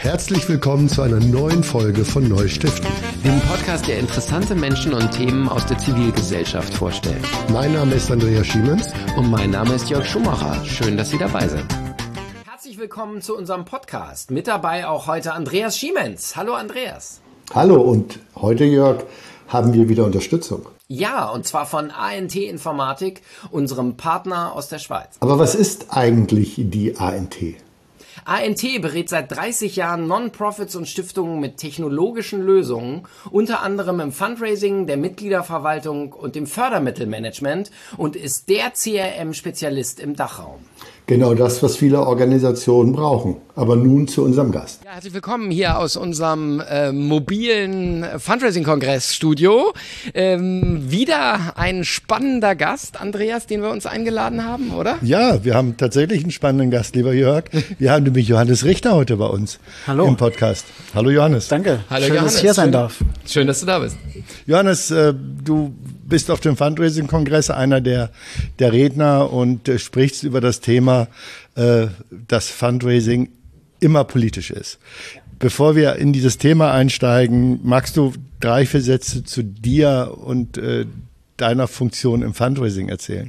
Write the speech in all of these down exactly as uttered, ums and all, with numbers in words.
Herzlich willkommen zu einer neuen Folge von Neustiften, dem Podcast, der interessante Menschen und Themen aus der Zivilgesellschaft vorstellt. Mein Name ist Andreas Schiemens. Und mein Name ist Jörg Schumacher. Schön, dass Sie dabei sind. Herzlich willkommen zu unserem Podcast. Mit dabei auch heute Andreas Schiemens. Hallo Andreas. Hallo, und heute, Jörg, haben wir wieder Unterstützung. Ja, und zwar von A N T Informatik, unserem Partner aus der Schweiz. Aber was ist eigentlich die A N T? A N T berät seit dreißig Jahren Non-Profits und Stiftungen mit technologischen Lösungen, unter anderem im Fundraising, der Mitgliederverwaltung und dem Fördermittelmanagement und ist der C R M-Spezialist im Dachraum. Genau das, was viele Organisationen brauchen. Aber nun zu unserem Gast. Ja, herzlich willkommen hier aus unserem äh, mobilen Fundraising-Kongress-Studio. Ähm, wieder ein spannender Gast, Andreas, den wir uns eingeladen haben, oder? Ja, wir haben tatsächlich einen spannenden Gast, lieber Jörg. Wir haben nämlich Johannes Richter heute bei uns Hallo. Im Podcast. Hallo Johannes. Danke. Hallo Schön, Johannes. dass ich hier sein Schön, darf. Schön, dass du da bist. Johannes, äh, du bist auf dem Fundraising-Kongress einer der, der Redner und äh, sprichst über das Thema, äh, dass Fundraising immer politisch ist. Bevor wir in dieses Thema einsteigen, magst du drei, vier Sätze zu dir und äh, deiner Funktion im Fundraising erzählen?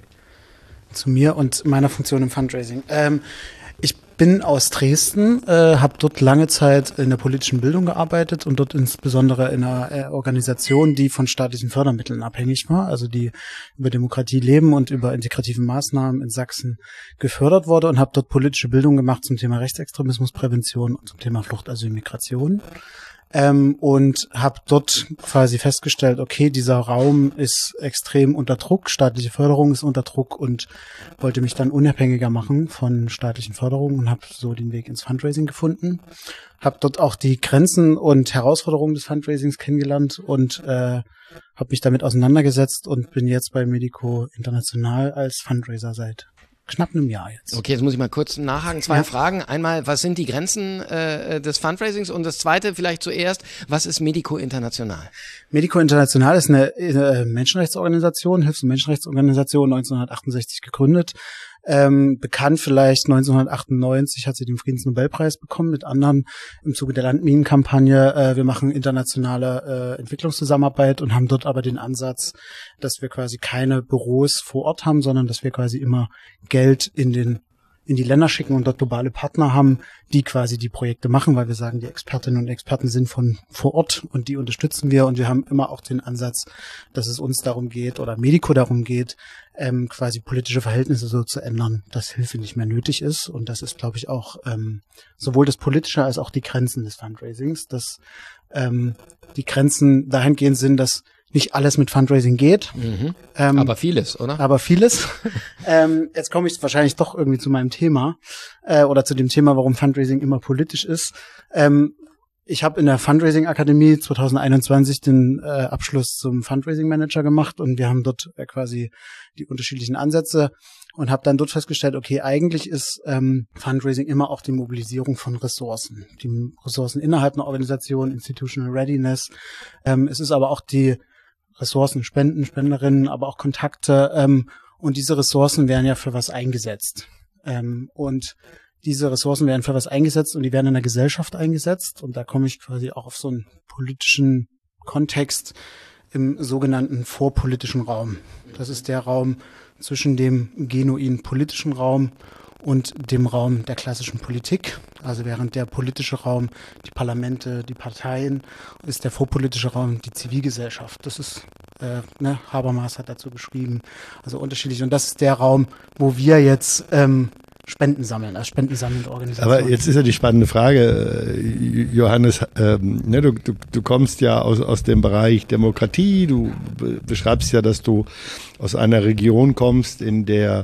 Zu mir und meiner Funktion im Fundraising. Ähm, ich bin aus Dresden, äh, habe dort lange Zeit in der politischen Bildung gearbeitet und dort insbesondere in einer äh, Organisation, die von staatlichen Fördermitteln abhängig war, also die über Demokratie leben und über integrative Maßnahmen in Sachsen gefördert wurde, und habe dort politische Bildung gemacht zum Thema Rechtsextremismusprävention und zum Thema Flucht, Asyl, Migration. Ähm, und habe dort quasi festgestellt, okay, dieser Raum ist extrem unter Druck, staatliche Förderung ist unter Druck, und wollte mich dann unabhängiger machen von staatlichen Förderungen und habe so den Weg ins Fundraising gefunden. Habe dort auch die Grenzen und Herausforderungen des Fundraisings kennengelernt und äh, habe mich damit auseinandergesetzt und bin jetzt bei Medico International als Fundraiser seit knapp einem Jahr jetzt. Okay, jetzt muss ich mal kurz nachhaken. Zwei Ja. Fragen. Einmal, was sind die Grenzen äh, des Fundraisings? Und das zweite vielleicht zuerst, was ist Medico International? Medico International ist eine äh, Menschenrechtsorganisation, Hilfs- und Menschenrechtsorganisation, neunzehnhundertachtundsechzig gegründet. Ähm, bekannt vielleicht neunzehnhundertachtundneunzig hat sie den Friedensnobelpreis bekommen, mit anderen im Zuge der Landminenkampagne. Äh, wir machen internationale äh, Entwicklungszusammenarbeit und haben dort aber den Ansatz, dass wir quasi keine Büros vor Ort haben, sondern dass wir quasi immer Geld in den in die Länder schicken und dort globale Partner haben, die quasi die Projekte machen, weil wir sagen, die Expertinnen und Experten sind von vor Ort und die unterstützen wir, und wir haben immer auch den Ansatz, dass es uns darum geht oder Medico darum geht, ähm, quasi politische Verhältnisse so zu ändern, dass Hilfe nicht mehr nötig ist, und das ist, glaube ich, auch ähm, sowohl das Politische als auch die Grenzen des Fundraisings, dass ähm, die Grenzen dahingehend sind, dass nicht alles mit Fundraising geht. Mhm. Ähm, Aber vieles, oder? Aber vieles. ähm, jetzt komme ich wahrscheinlich doch irgendwie zu meinem Thema äh, oder zu dem Thema, warum Fundraising immer politisch ist. Ähm, ich habe in der Fundraising-Akademie zwanzig einundzwanzig den äh, Abschluss zum Fundraising-Manager gemacht, und wir haben dort äh, quasi die unterschiedlichen Ansätze und habe dann dort festgestellt, okay, eigentlich ist ähm, Fundraising immer auch die Mobilisierung von Ressourcen. Die Ressourcen innerhalb einer Organisation, Institutional Readiness. Ähm, es ist aber auch die Ressourcen, Spenden, Spenderinnen, aber auch Kontakte. Ähm, und diese Ressourcen werden ja für was eingesetzt. Ähm, und diese Ressourcen werden für was eingesetzt und die werden in der Gesellschaft eingesetzt. Und da komme ich quasi auch auf so einen politischen Kontext im sogenannten vorpolitischen Raum. Das ist der Raum zwischen dem genuinen politischen Raum und dem Raum der klassischen Politik. Also während der politische Raum die Parlamente, die Parteien, ist der vorpolitische Raum die Zivilgesellschaft. Das ist, äh, ne, Habermas hat dazu geschrieben, also unterschiedlich. Und das ist der Raum, wo wir jetzt ähm, Spenden sammeln, als spendensammelnde Organisation. Aber jetzt ist ja die spannende Frage, äh, Johannes, ähm, ne, du, du, du kommst ja aus, aus dem Bereich Demokratie, du be- beschreibst ja, dass du aus einer Region kommst, in der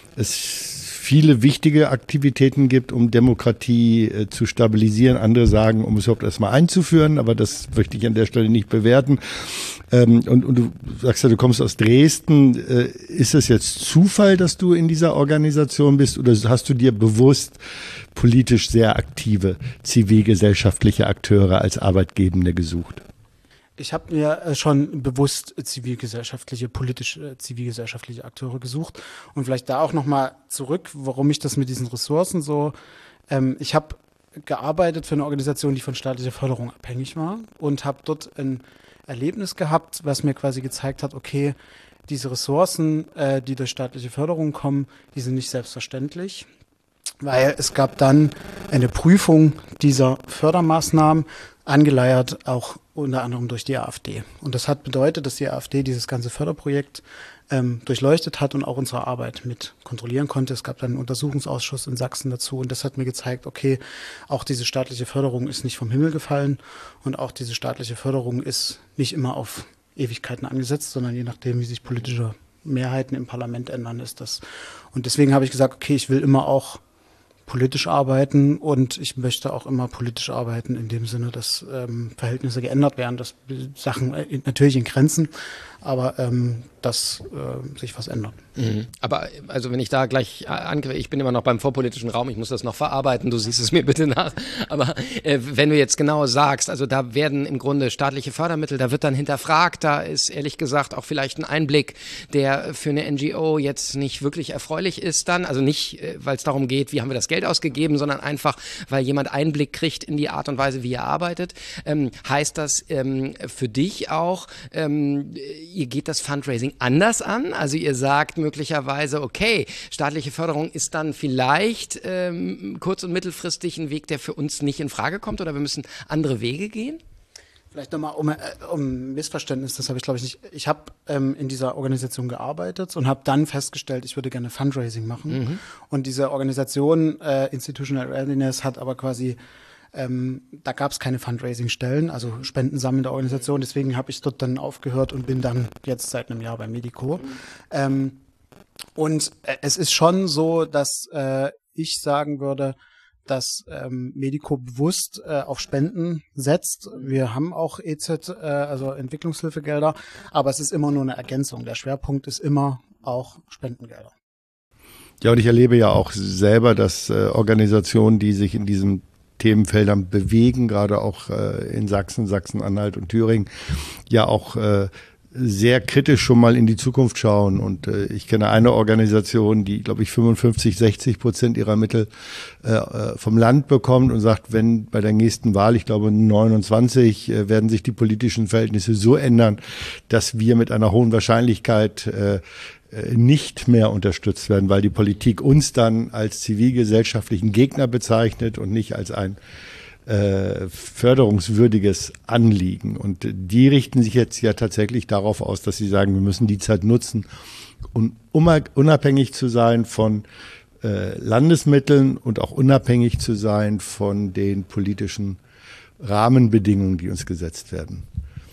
es viele wichtige Aktivitäten gibt, um Demokratie äh, zu stabilisieren. Andere sagen, um es überhaupt erstmal einzuführen, aber das möchte ich an der Stelle nicht bewerten. Ähm, und, und du sagst ja, du kommst aus Dresden. Äh, ist es jetzt Zufall, dass du in dieser Organisation bist, oder hast du dir bewusst politisch sehr aktive zivilgesellschaftliche Akteure als Arbeitgebende gesucht? Ich habe mir schon bewusst zivilgesellschaftliche, politische, zivilgesellschaftliche Akteure gesucht. Und vielleicht da auch nochmal zurück, warum ich das mit diesen Ressourcen so, ähm, ich habe gearbeitet für eine Organisation, die von staatlicher Förderung abhängig war und habe dort ein Erlebnis gehabt, was mir quasi gezeigt hat, okay, diese Ressourcen, äh, die durch staatliche Förderung kommen, die sind nicht selbstverständlich, weil es gab dann eine Prüfung dieser Fördermaßnahmen, angeleiert auch unter anderem durch die AfD. Und das hat bedeutet, dass die AfD dieses ganze Förderprojekt ähm, durchleuchtet hat und auch unsere Arbeit mit kontrollieren konnte. Es gab dann einen Untersuchungsausschuss in Sachsen dazu und das hat mir gezeigt, okay, auch diese staatliche Förderung ist nicht vom Himmel gefallen und auch diese staatliche Förderung ist nicht immer auf Ewigkeiten angesetzt, sondern je nachdem, wie sich politische Mehrheiten im Parlament ändern, ist das. Und deswegen habe ich gesagt, okay, ich will immer auch politisch arbeiten und ich möchte auch immer politisch arbeiten in dem Sinne, dass ähm, Verhältnisse geändert werden, dass Sachen äh, natürlich in Grenzen, aber ähm, dass äh, sich was ändert. Mhm. Aber also wenn ich da gleich angreife, ich bin immer noch beim vorpolitischen Raum, ich muss das noch verarbeiten, du siehst es mir bitte nach, aber äh, wenn du jetzt genau sagst, also da werden im Grunde staatliche Fördermittel, da wird dann hinterfragt, da ist ehrlich gesagt auch vielleicht ein Einblick, der für eine N G O jetzt nicht wirklich erfreulich ist dann, also nicht, äh, weil es darum geht, wie haben wir das Geld ausgegeben, sondern einfach, weil jemand Einblick kriegt in die Art und Weise, wie er arbeitet. Ähm, heißt das ähm, für dich auch, ähm, ihr geht das Fundraising anders an? Also ihr sagt möglicherweise, okay, staatliche Förderung ist dann vielleicht ähm, kurz- und mittelfristig ein Weg, der für uns nicht in Frage kommt oder wir müssen andere Wege gehen? Vielleicht nochmal um, äh, um Missverständnis, das habe ich glaube ich nicht. Ich habe ähm, in dieser Organisation gearbeitet und habe dann festgestellt, ich würde gerne Fundraising machen. Mhm. Und diese Organisation äh, Institutional Readiness hat aber quasi, ähm, da gab es keine Fundraising-Stellen, also spendensammelnde Organisation. Deswegen habe ich dort dann aufgehört und bin dann jetzt seit einem Jahr bei Medico. Mhm. Ähm, und äh, es ist schon so, dass äh, ich sagen würde, dass ähm, Medico bewusst äh, auf Spenden setzt. Wir haben auch E Z, äh, also Entwicklungshilfegelder, aber es ist immer nur eine Ergänzung. Der Schwerpunkt ist immer auch Spendengelder. Ja, und ich erlebe ja auch selber, dass äh, Organisationen, die sich in diesen Themenfeldern bewegen, gerade auch äh, in Sachsen, Sachsen-Anhalt und Thüringen, ja auch äh, sehr kritisch schon mal in die Zukunft schauen. Und äh, ich kenne eine Organisation, die, glaube ich, fünfundfünfzig, sechzig Prozent ihrer Mittel äh, vom Land bekommt und sagt, wenn bei der nächsten Wahl, ich glaube neunundzwanzig, äh, werden sich die politischen Verhältnisse so ändern, dass wir mit einer hohen Wahrscheinlichkeit äh, nicht mehr unterstützt werden, weil die Politik uns dann als zivilgesellschaftlichen Gegner bezeichnet und nicht als ein Äh, förderungswürdiges Anliegen. Und die richten sich jetzt ja tatsächlich darauf aus, dass sie sagen, wir müssen die Zeit nutzen, um unabhängig zu sein von äh, Landesmitteln und auch unabhängig zu sein von den politischen Rahmenbedingungen, die uns gesetzt werden.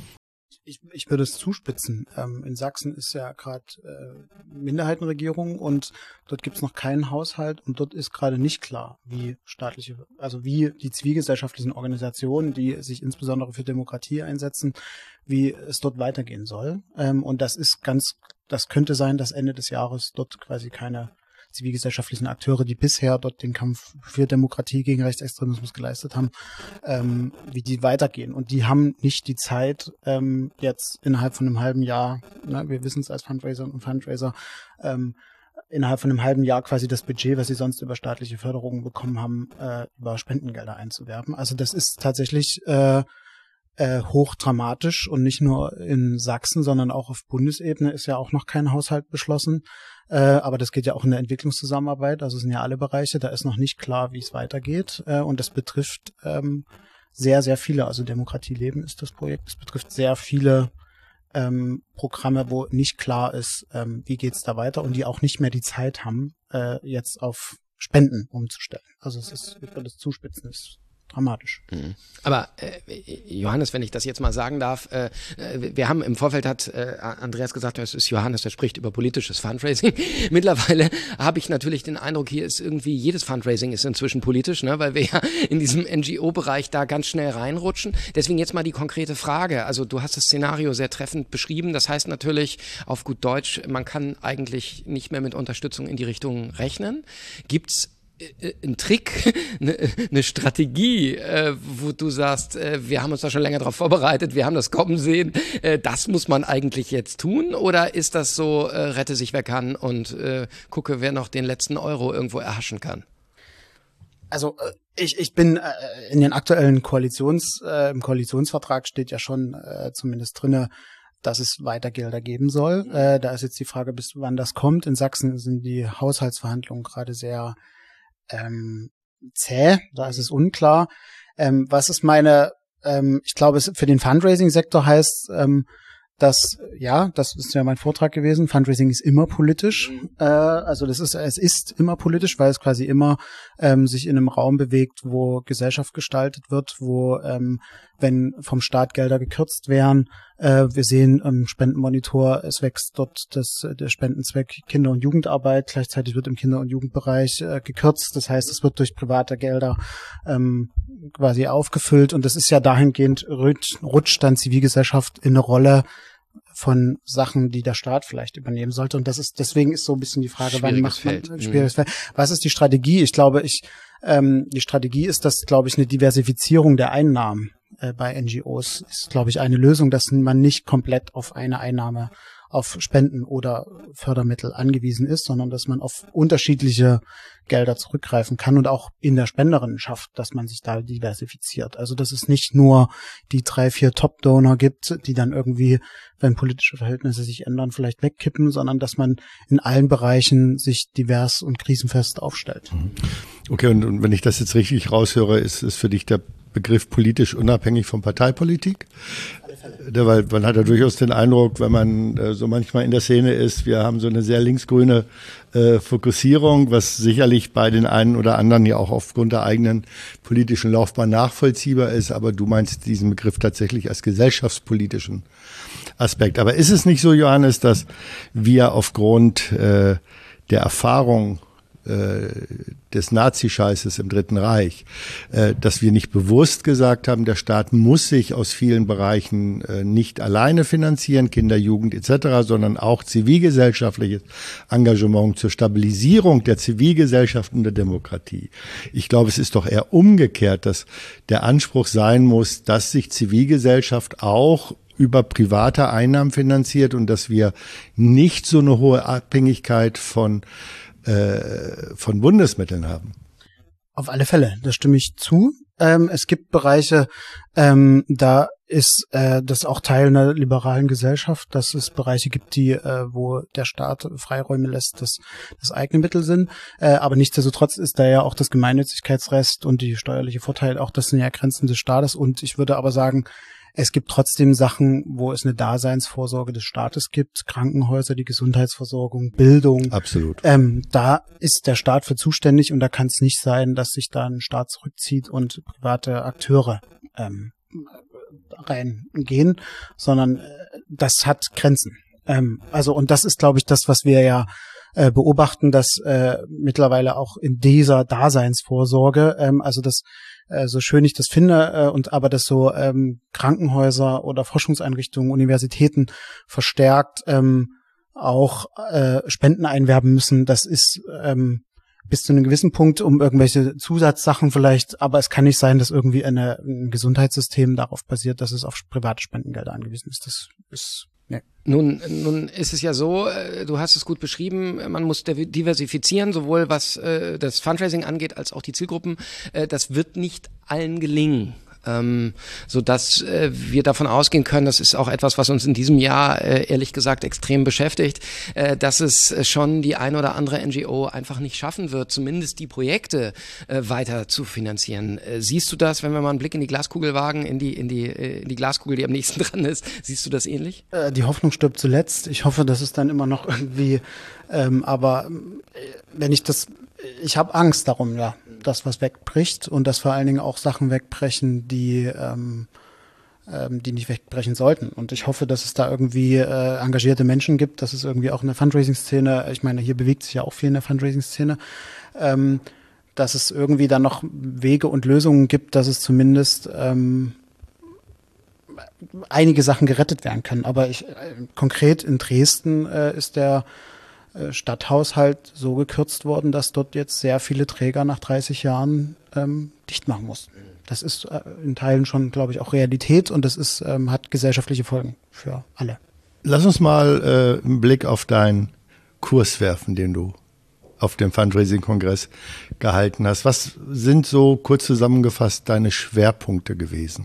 Ich, ich würde es zuspitzen. Ähm, in Sachsen ist ja gerade äh, Minderheitenregierung und dort gibt es noch keinen Haushalt und dort ist gerade nicht klar, wie staatliche, also wie die zivilgesellschaftlichen Organisationen, die sich insbesondere für Demokratie einsetzen, wie es dort weitergehen soll. Ähm, und das ist ganz, das könnte sein, dass Ende des Jahres dort quasi keine zivilgesellschaftlichen Akteure, die bisher dort den Kampf für Demokratie gegen Rechtsextremismus geleistet haben, ähm, wie die weitergehen. Und die haben nicht die Zeit, ähm, jetzt innerhalb von einem halben Jahr, ne, wir wissen es als Fundraiser und Fundraiser, ähm, innerhalb von einem halben Jahr quasi das Budget, was sie sonst über staatliche Förderungen bekommen haben, äh, über Spendengelder einzuwerben. Also das ist tatsächlich äh, äh, hochdramatisch und nicht nur in Sachsen, sondern auch auf Bundesebene ist ja auch noch kein Haushalt beschlossen. Äh, aber das geht ja auch in der Entwicklungszusammenarbeit, also es sind ja alle Bereiche, da ist noch nicht klar, wie es weitergeht. Äh, und das betrifft ähm, sehr, sehr viele, also Demokratie leben ist das Projekt, es betrifft sehr viele ähm, Programme, wo nicht klar ist, ähm, wie geht's da weiter und die auch nicht mehr die Zeit haben, äh, jetzt auf Spenden umzustellen. Also es ist, ich würde es zuspitzen, ist dramatisch. Mhm. Aber äh, Johannes, wenn ich das jetzt mal sagen darf, äh, wir haben im Vorfeld hat äh, Andreas gesagt, es ist Johannes, der spricht über politisches Fundraising. Mittlerweile habe ich natürlich den Eindruck, hier ist irgendwie jedes Fundraising ist inzwischen politisch, ne, weil wir ja in diesem N G O-Bereich da ganz schnell reinrutschen. Deswegen jetzt mal die konkrete Frage. Also du hast das Szenario sehr treffend beschrieben. Das heißt natürlich auf gut Deutsch, man kann eigentlich nicht mehr mit Unterstützung in die Richtung rechnen. Gibt's ein Trick, eine, eine Strategie, äh, wo du sagst, äh, wir haben uns da schon länger darauf vorbereitet, wir haben das kommen sehen, äh, das muss man eigentlich jetzt tun? Oder ist das so, äh, rette sich wer kann und äh, gucke, wer noch den letzten Euro irgendwo erhaschen kann? Also ich ich bin äh, in den aktuellen Koalitions äh, im Koalitionsvertrag steht ja schon äh, zumindest drinne, dass es weiter Gelder geben soll. Äh, da ist jetzt die Frage, bis wann das kommt. In Sachsen sind die Haushaltsverhandlungen gerade sehr ähm, zäh, da ist es unklar. Ähm, was ist meine, ähm, ich glaube, es für den Fundraising-Sektor heißt, ähm, dass, ja, das ist ja mein Vortrag gewesen, Fundraising ist immer politisch, mhm. äh, also das ist, es ist immer politisch, weil es quasi immer ähm, sich in einem Raum bewegt, wo Gesellschaft gestaltet wird, wo, ähm, wenn vom Staat Gelder gekürzt werden, äh, wir sehen im Spendenmonitor, es wächst dort das, der Spendenzweck Kinder- und Jugendarbeit, gleichzeitig wird im Kinder- und Jugendbereich äh, gekürzt, das heißt, es wird durch private Gelder ähm, quasi aufgefüllt und das ist ja dahingehend rutscht, rutscht dann Zivilgesellschaft in eine Rolle von Sachen, die der Staat vielleicht übernehmen sollte. Und das ist, deswegen ist so ein bisschen die Frage, schwieriges wann macht man, Feld. schwieriges Feld. Was ist die Strategie? Ich glaube, ich, ähm, die Strategie ist, dass, glaube ich, eine Diversifizierung der Einnahmen äh, bei N G Os ist, glaube ich, eine Lösung, dass man nicht komplett auf eine Einnahme, auf Spenden oder Fördermittel angewiesen ist, sondern dass man auf unterschiedliche Gelder zurückgreifen kann und auch in der Spenderinnenschaft, dass man sich da diversifiziert. Also dass es nicht nur die drei, vier Top-Donor gibt, die dann irgendwie, wenn politische Verhältnisse sich ändern, vielleicht wegkippen, sondern dass man in allen Bereichen sich divers und krisenfest aufstellt. Okay, und, und wenn ich das jetzt richtig raushöre, ist, ist für dich der Begriff politisch unabhängig von Parteipolitik? Ja, weil man hat ja durchaus den Eindruck, wenn man äh, so manchmal in der Szene ist, wir haben so eine sehr linksgrüne äh, Fokussierung, was sicherlich bei den einen oder anderen ja auch aufgrund der eigenen politischen Laufbahn nachvollziehbar ist, aber du meinst diesen Begriff tatsächlich als gesellschaftspolitischen Aspekt. Aber ist es nicht so, Johannes, dass wir aufgrund äh, der Erfahrung des Nazischeißes im Dritten Reich, dass wir nicht bewusst gesagt haben, der Staat muss sich aus vielen Bereichen nicht alleine finanzieren, Kinder, Jugend et cetera, sondern auch zivilgesellschaftliches Engagement zur Stabilisierung der Zivilgesellschaft und der Demokratie. Ich glaube, es ist doch eher umgekehrt, dass der Anspruch sein muss, dass sich Zivilgesellschaft auch über private Einnahmen finanziert und dass wir nicht so eine hohe Abhängigkeit von von Bundesmitteln haben. Auf alle Fälle, da stimme ich zu. Ähm, es gibt Bereiche, ähm, da ist äh, das auch Teil einer liberalen Gesellschaft, dass es Bereiche gibt, die, äh, wo der Staat Freiräume lässt, dass das eigene Mittel sind. Äh, aber nichtsdestotrotz ist da ja auch das Gemeinnützigkeitsrecht und die steuerliche Vorteile auch das sind ja Grenzen des Staates. Und ich würde aber sagen, es gibt trotzdem Sachen, wo es eine Daseinsvorsorge des Staates gibt, Krankenhäuser, die Gesundheitsversorgung, Bildung. Absolut. Ähm, da ist der Staat für zuständig und da kann es nicht sein, dass sich da ein Staat zurückzieht und private Akteure ähm, reingehen, sondern äh, das hat Grenzen. Ähm, also und das ist, glaube ich, das, was wir ja äh, beobachten, dass äh, mittlerweile auch in dieser Daseinsvorsorge, ähm, also das so schön ich das finde, äh, und aber dass so ähm, Krankenhäuser oder Forschungseinrichtungen, Universitäten verstärkt ähm, auch äh, Spenden einwerben müssen, das ist ähm, bis zu einem gewissen Punkt um irgendwelche Zusatzsachen vielleicht, aber es kann nicht sein, dass irgendwie eine, ein Gesundheitssystem darauf basiert, dass es auf private Spendengelder angewiesen ist. Das ist nee. Nun, nun ist es ja so, du hast es gut beschrieben, man muss diversifizieren, sowohl was äh, das Fundraising angeht, als auch die Zielgruppen. Äh, das wird nicht allen gelingen. Ähm, so dass äh, wir davon ausgehen können, das ist auch etwas, was uns in diesem Jahr äh, ehrlich gesagt extrem beschäftigt, äh, dass es äh, schon die ein oder andere N G O einfach nicht schaffen wird, zumindest die Projekte äh, weiter zu finanzieren. Äh, siehst du das, wenn wir mal einen Blick in die Glaskugel wagen, in die in die äh, in die Glaskugel, die am nächsten dran ist, siehst du das ähnlich? Äh, die Hoffnung stirbt zuletzt. Ich hoffe, dass es dann immer noch irgendwie, ähm, aber äh, wenn ich das, ich habe Angst darum, ja. Das, was wegbricht und dass vor allen Dingen auch Sachen wegbrechen, die ähm, ähm, die nicht wegbrechen sollten. Und ich hoffe, dass es da irgendwie äh, engagierte Menschen gibt, dass es irgendwie auch in der Fundraising-Szene, ich meine, hier bewegt sich ja auch viel in der Fundraising-Szene, ähm, dass es irgendwie dann noch Wege und Lösungen gibt, dass es zumindest ähm, einige Sachen gerettet werden können. Aber ich äh, konkret in Dresden äh, ist der Stadthaushalt so gekürzt worden, dass dort jetzt sehr viele Träger nach dreißig Jahren ähm, dicht machen mussten. Das ist äh, in Teilen schon, glaube ich, auch Realität und das ist ähm, hat gesellschaftliche Folgen für alle. Lass uns mal äh, einen Blick auf deinen Kurs werfen, den du auf dem Fundraising-Kongress gehalten hast. Was sind so kurz zusammengefasst deine Schwerpunkte gewesen?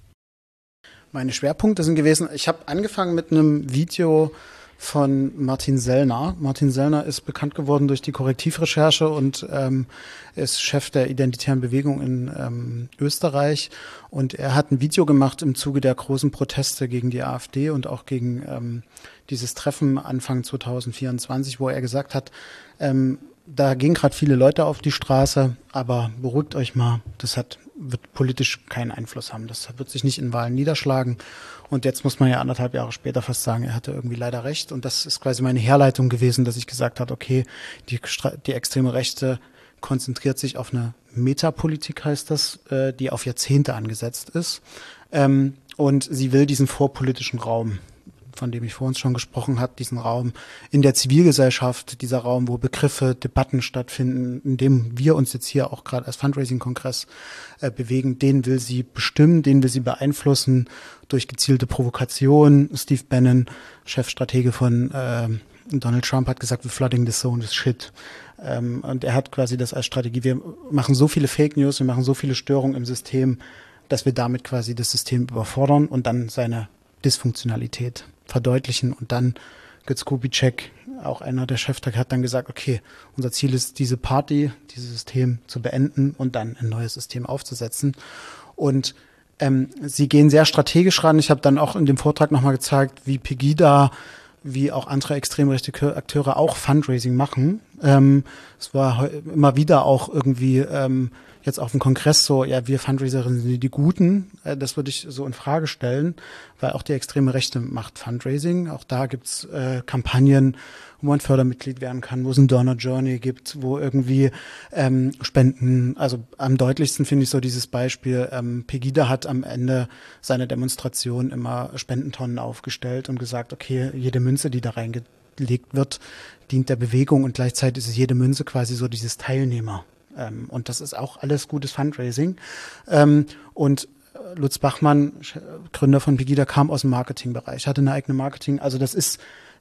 Meine Schwerpunkte sind gewesen, ich habe angefangen mit einem Video von Martin Sellner. Martin Sellner ist bekannt geworden durch die Korrektivrecherche und ähm, ist Chef der Identitären Bewegung in ähm, Österreich. Und er hat ein Video gemacht im Zuge der großen Proteste gegen die AfD und auch gegen ähm, dieses Treffen Anfang zwanzig vierundzwanzig, wo er gesagt hat, ähm, da gehen gerade viele Leute auf die Straße, aber beruhigt euch mal, das hat, wird politisch keinen Einfluss haben. Das wird sich nicht in Wahlen niederschlagen. Und jetzt muss man ja anderthalb Jahre später fast sagen, er hatte irgendwie leider recht. Und das ist quasi meine Herleitung gewesen, dass ich gesagt habe, okay, die, die extreme Rechte konzentriert sich auf eine Metapolitik, heißt das, äh, die auf Jahrzehnte angesetzt ist. Ähm, und sie will diesen vorpolitischen Raum, von dem ich vorhin schon gesprochen habe, diesen Raum in der Zivilgesellschaft, dieser Raum, wo Begriffe, Debatten stattfinden, in dem wir uns jetzt hier auch gerade als Fundraising-Kongress äh, bewegen, den will sie bestimmen, den will sie beeinflussen durch gezielte Provokation. Steve Bannon, Chefstratege von äh, Donald Trump, hat gesagt, we're flooding the zone with shit. Ähm, und er hat quasi das als Strategie, wir machen so viele Fake News, wir machen so viele Störungen im System, dass wir damit quasi das System überfordern und dann seine Dysfunktionalität verdeutlichen. Und dann Götz Kubitschek, auch einer der Chefstrategen, hat dann gesagt, okay, unser Ziel ist, diese Party, dieses System zu beenden und dann ein neues System aufzusetzen. Und ähm, sie gehen sehr strategisch ran. Ich habe dann auch in dem Vortrag nochmal gezeigt, wie Pegida, wie auch andere extrem rechte Akteure auch Fundraising machen. Ähm, es war immer wieder auch irgendwie ähm, jetzt auf dem Kongress so, ja, wir Fundraiserinnen sind die Guten. Äh, das würde ich so in Frage stellen, weil auch die extreme Rechte macht Fundraising. Auch da gibt's äh, Kampagnen, wo man Fördermitglied werden kann, wo es ein Donor Journey gibt, wo irgendwie ähm, Spenden, also am deutlichsten finde ich so dieses Beispiel, ähm, Pegida hat am Ende seiner Demonstration immer Spendentonnen aufgestellt und gesagt, okay, jede Münze, die da reingelegt wird, dient der Bewegung und gleichzeitig ist jede Münze quasi so dieses Teilnehmer. Ähm, und das ist auch alles gutes Fundraising. Ähm, und Lutz Bachmann, Gründer von Pegida, kam aus dem Marketingbereich, hatte eine eigene Marketing. Also das ist,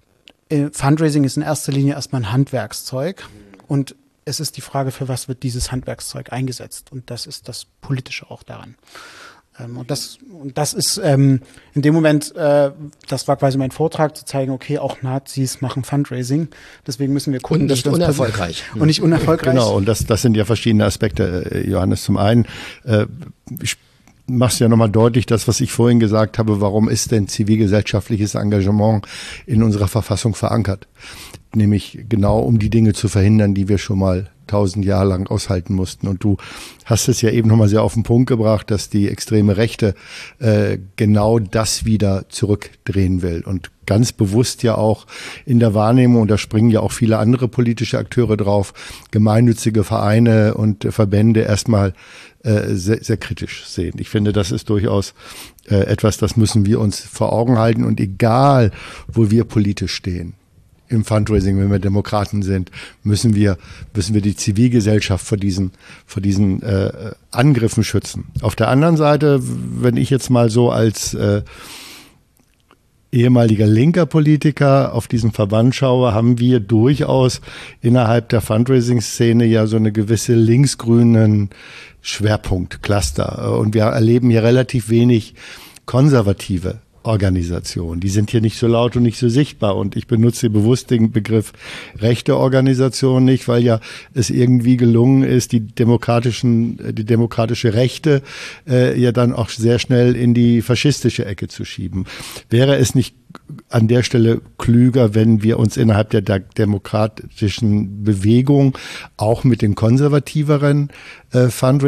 äh, Fundraising ist in erster Linie erstmal ein Handwerkszeug. Und es ist die Frage, für was wird dieses Handwerkszeug eingesetzt? Und das ist das Politische auch daran. Ähm, und das, und das ist ähm, in dem Moment, äh, das war quasi mein Vortrag, zu zeigen, okay, auch Nazis machen Fundraising. Deswegen müssen wir gucken, und nicht dass wir uns unerfolgreich. Und nicht unerfolgreich. Genau, und das, das sind ja verschiedene Aspekte, Johannes. Zum einen, äh, ich machst ja nochmal deutlich, das, was ich vorhin gesagt habe, warum ist denn zivilgesellschaftliches Engagement in unserer Verfassung verankert? Nämlich genau, um die Dinge zu verhindern, die wir schon mal tausend Jahre lang aushalten mussten. Und du hast es ja eben nochmal sehr auf den Punkt gebracht, dass die extreme Rechte äh, genau das wieder zurückdrehen will. Und ganz bewusst ja auch in der Wahrnehmung, und da springen ja auch viele andere politische Akteure drauf, gemeinnützige Vereine und Verbände erstmal äh, sehr, sehr kritisch sehen. Ich finde, das ist durchaus äh, etwas, das müssen wir uns vor Augen halten. Und egal, wo wir politisch stehen, im Fundraising, wenn wir Demokraten sind, müssen wir müssen wir die Zivilgesellschaft vor diesen vor diesen äh, Angriffen schützen. Auf der anderen Seite, wenn ich jetzt mal so als äh, ehemaliger linker Politiker auf diesen Verband schaue, haben wir durchaus innerhalb der Fundraising-Szene ja so eine gewisse linksgrünen Schwerpunkt-Cluster. Und wir erleben hier relativ wenig konservative Organisation. Die sind hier nicht so laut und nicht so sichtbar. Und ich benutze bewusst den Begriff rechte Organisation nicht, weil ja es irgendwie gelungen ist, die demokratischen, die demokratische Rechte äh, ja dann auch sehr schnell in die faschistische Ecke zu schieben. Wäre es nicht an der Stelle klüger, wenn wir uns innerhalb der demokratischen Bewegung auch mit den konservativeren äh,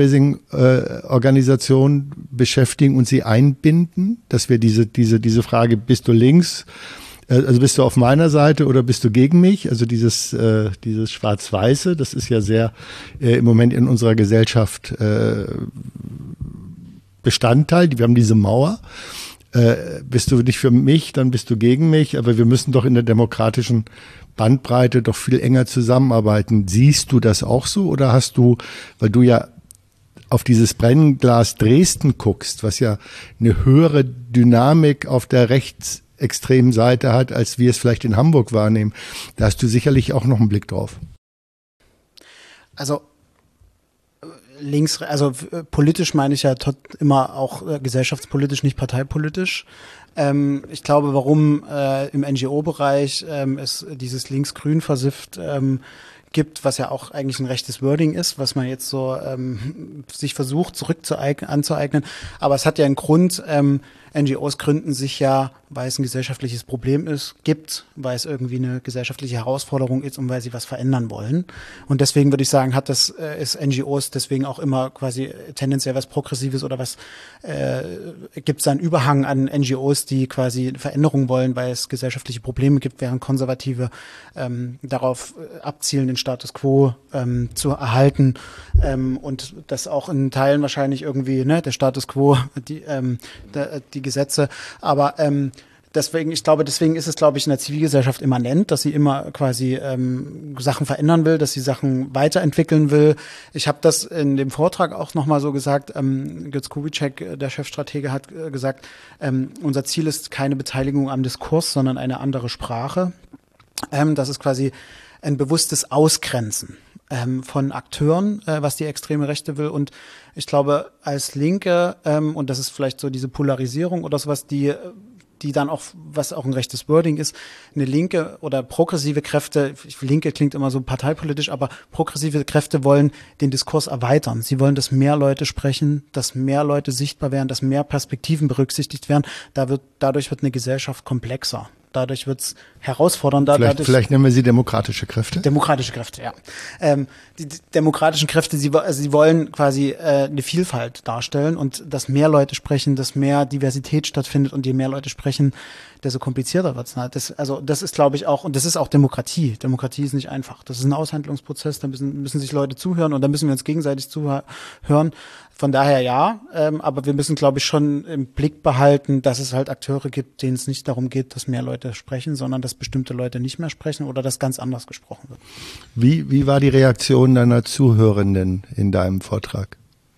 Fundraising-Organisationen äh, beschäftigen und sie einbinden, dass wir diese diese diese Frage, bist du links, äh, also bist du auf meiner Seite oder bist du gegen mich, also dieses äh, dieses Schwarz-Weiße, das ist ja sehr äh, im Moment in unserer Gesellschaft äh, Bestandteil. Wir haben diese Mauer. Äh, bist du nicht für mich, dann bist du gegen mich, aber wir müssen doch in der demokratischen Bandbreite doch viel enger zusammenarbeiten. Siehst du das auch so oder hast du, weil du ja auf dieses Brennglas Dresden guckst, was ja eine höhere Dynamik auf der rechtsextremen Seite hat, als wir es vielleicht in Hamburg wahrnehmen, da hast du sicherlich auch noch einen Blick drauf. Also links, also äh, politisch meine ich ja tot, immer auch äh, gesellschaftspolitisch, nicht parteipolitisch. Ähm, ich glaube, warum äh, im N G O-Bereich ähm, es dieses links-grün versifft ähm, gibt, was ja auch eigentlich ein rechtes Wording ist, was man jetzt so ähm, sich versucht zurück anzueignen. Aber es hat ja einen Grund, ähm, N G Os gründen sich ja, weil es ein gesellschaftliches Problem ist, gibt, weil es irgendwie eine gesellschaftliche Herausforderung ist und weil sie was verändern wollen. Und deswegen würde ich sagen, hat das äh, ist N G Os deswegen auch immer quasi tendenziell was Progressives oder was äh, gibt es einen Überhang an N G Os, die quasi Veränderungen wollen, weil es gesellschaftliche Probleme gibt, während Konservative ähm, darauf abzielen, den Status quo ähm, zu erhalten ähm, und das auch in Teilen wahrscheinlich irgendwie, ne, der Status quo, die, ähm, der, die Gesetze, aber ähm, deswegen, ich glaube, deswegen ist es, glaube ich, in der Zivilgesellschaft immanent, dass sie immer quasi ähm, Sachen verändern will, dass sie Sachen weiterentwickeln will. Ich habe das in dem Vortrag auch nochmal so gesagt, ähm, Götz Kubitschek, der Chefstratege, hat äh, gesagt, ähm, unser Ziel ist keine Beteiligung am Diskurs, sondern eine andere Sprache. Ähm, das ist quasi ein bewusstes Ausgrenzen ähm, von Akteuren, äh, was die extreme Rechte will. Und ich glaube, als Linke, ähm, und das ist vielleicht so diese Polarisierung oder sowas, die die dann auch, was auch ein rechtes Wording ist, eine linke oder progressive Kräfte, linke klingt immer so parteipolitisch, aber progressive Kräfte wollen den Diskurs erweitern. Sie wollen, dass mehr Leute sprechen, dass mehr Leute sichtbar werden, dass mehr Perspektiven berücksichtigt werden. Da wird, dadurch wird eine Gesellschaft komplexer. Dadurch wird's herausfordernder. Vielleicht, dadurch, vielleicht nennen wir sie demokratische Kräfte. Demokratische Kräfte, ja. Ähm, die, die demokratischen Kräfte, sie, also sie wollen quasi äh, eine Vielfalt darstellen und dass mehr Leute sprechen, dass mehr Diversität stattfindet und je mehr Leute sprechen, desto komplizierter wird's. Ne? Das, also das ist, glaube ich, auch, und das ist auch Demokratie. Demokratie ist nicht einfach. Das ist ein Aushandlungsprozess, da müssen, müssen sich Leute zuhören und da müssen wir uns gegenseitig zuhören. Von daher ja, ähm, aber wir müssen, glaube ich, schon im Blick behalten, dass es halt Akteure gibt, denen es nicht darum geht, dass mehr Leute sprechen, sondern dass bestimmte Leute nicht mehr sprechen oder dass ganz anders gesprochen wird. Wie, wie war die Reaktion deiner Zuhörenden in deinem Vortrag?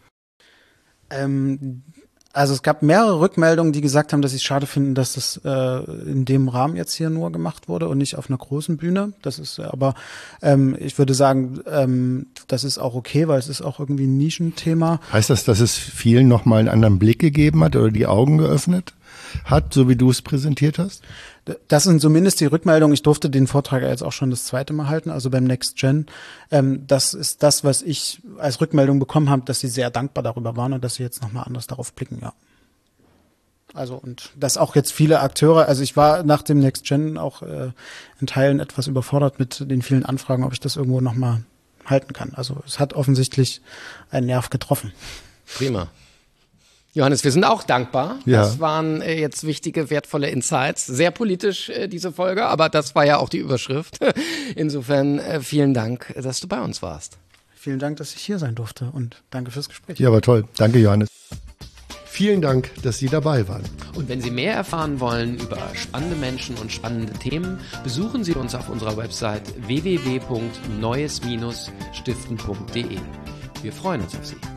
Ähm, also es gab mehrere Rückmeldungen, die gesagt haben, dass sie es schade finden, dass das äh, in dem Rahmen jetzt hier nur gemacht wurde und nicht auf einer großen Bühne. Das ist aber, ähm, ich würde sagen, ähm, das ist auch okay, weil es ist auch irgendwie ein Nischenthema. Heißt das, dass es vielen nochmal einen anderen Blick gegeben hat oder die Augen geöffnet hat, so wie du es präsentiert hast? Das sind zumindest die Rückmeldungen. Ich durfte den Vortrag jetzt auch schon das zweite Mal halten, also beim Next Gen. Ähm, das ist das, was ich als Rückmeldung bekommen habe, dass sie sehr dankbar darüber waren und dass sie jetzt nochmal anders darauf blicken, ja. Also und dass auch jetzt viele Akteure, also ich war nach dem Next Gen auch äh, in Teilen etwas überfordert mit den vielen Anfragen, ob ich das irgendwo nochmal halten kann. Also es hat offensichtlich einen Nerv getroffen. Prima. Johannes, wir sind auch dankbar. Ja. Das waren äh, jetzt wichtige, wertvolle Insights. Sehr politisch, äh, diese Folge, aber das war ja auch die Überschrift. Insofern äh, vielen Dank, dass du bei uns warst. Vielen Dank, dass ich hier sein durfte und danke fürs Gespräch. Ja, war toll. Danke, Johannes. Vielen Dank, dass Sie dabei waren. Und wenn Sie mehr erfahren wollen über spannende Menschen und spannende Themen, besuchen Sie uns auf unserer Website w w w punkt neues Bindestrich stiften punkt d e. Wir freuen uns auf Sie.